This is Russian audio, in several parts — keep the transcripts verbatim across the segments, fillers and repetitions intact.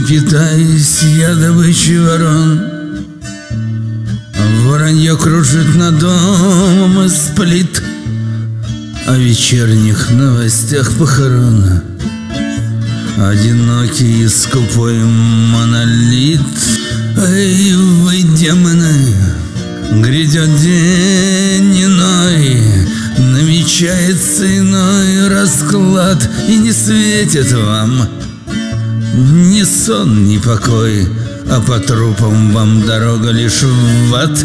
питаюсь я добычей ворон. Воронье кружит над домом и сплит о вечерних новостях похорон. Одинокий и скупой монолит. Эй, вы, демоны, грядет день иной, намечается иной расклад, и не светит вам ни сон, ни покой, а по трупам вам дорога лишь в ад,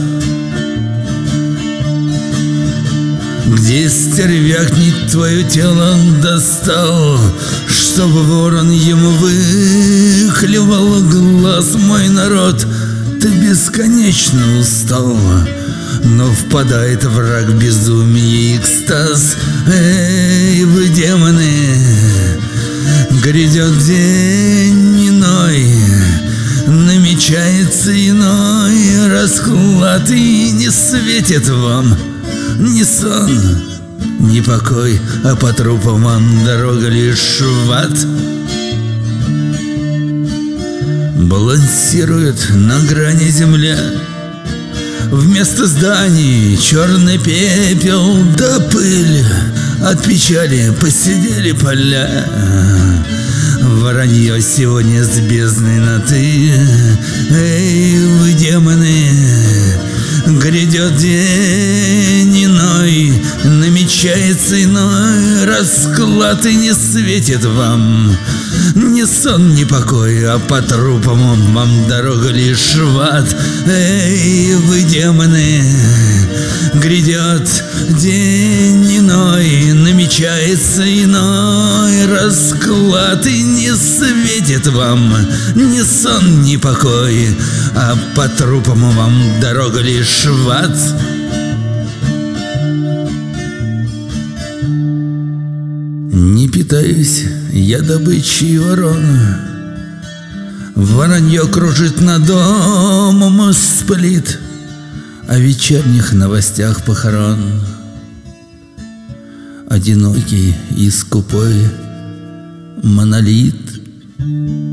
где стервякнет твое тело достал, чтобы ворон ему выхлевал глаз. Мой народ, ты бесконечно устал, но впадает враг в безумие и экстаз. Эй, вы, демоны, грядет день иной, намечается иной расклад, и не светит вам ни сон, ни покой, а по трупам вам дорога лишь в ад. Балансирует на грани земля, вместо зданий черный пепел да пыль, от печали посидели поля. Воронье сегодня с бездной на ты. Эй, вы, демоны, грядет день иной, намечается иной расклад, и не светит вам ни сон, ни покой, а по трупам вам дорога лишь в ад. Эй, вы, демоны, грядет день иной, намечается иной расклад, и не светит вам ни сон, ни покой, а по трупам вам дорога лишь в ад. Не питаюсь я добычей ворон. Воронье кружит над домом и сплит о вечерних новостях похорон. Одинокий и скупой монолит.